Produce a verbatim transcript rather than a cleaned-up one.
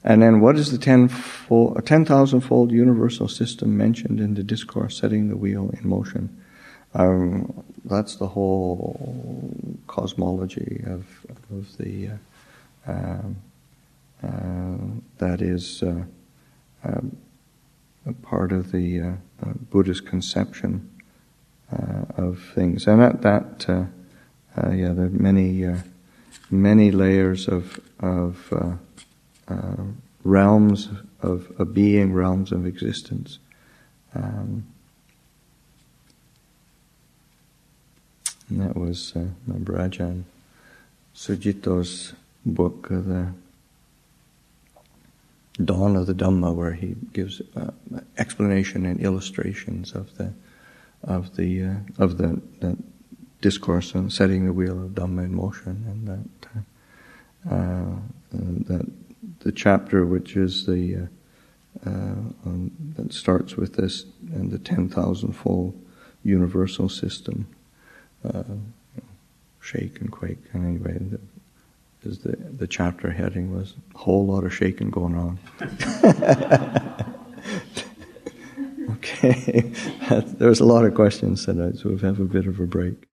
And then what is the tenfold, ten thousand-fold universal system mentioned in the discourse, Setting the Wheel in Motion? Um, that's the whole cosmology of, of the, uh, um, uh, that is uh, um, a part of the uh, uh, Buddhist conception uh, of things. And at that, uh, uh, yeah, there are many, uh, many layers of, of uh, uh, realms of, of being, realms of existence. Um, And that was uh, Ajahn Sujito's book, uh, The Dawn of the Dhamma, where he gives uh, explanation and illustrations of the of the uh, of the, the discourse on setting the wheel of Dhamma in motion, and that uh, uh, and that the chapter which is the uh, uh, on, that starts with this and the ten thousand fold universal system. Uh, shake and quake, and anyway, the, is the the chapter heading was a whole lot of shaking going on. Okay, there was a lot of questions tonight, so we'll have a bit of a break.